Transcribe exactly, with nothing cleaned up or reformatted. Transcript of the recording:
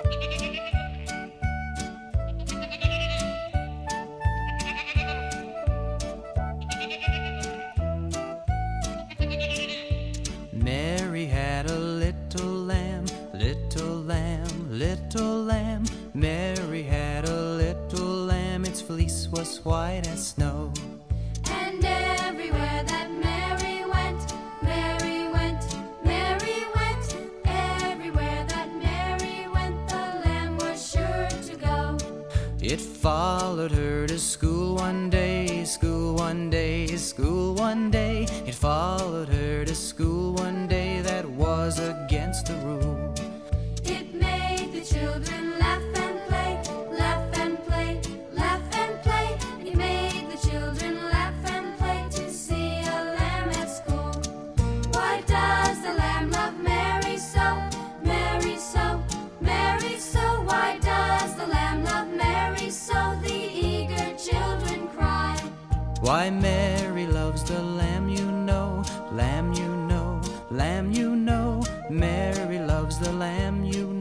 Mary had a little lamb, little lamb, little lamb. Mary had a little lamb, its fleece was white as snow. And everywhere that Mary went, Mary went, Mary went. Everywhere that Mary went, the lamb was sure to go. It followed her to school one day, school one day, school one day. It followed her to school one day, that was against the rule. It made the children laugh and play, laugh and play, laugh and play. It made the children laugh and play to see a lamb at school. Why does the lamb love Mary so, Mary so, Mary so? Why does the lamb love Mary so? The eager children cry. Why Mary loves the lamb, you know, lamb you know, lamb you know. Mary loves the lamb, you know.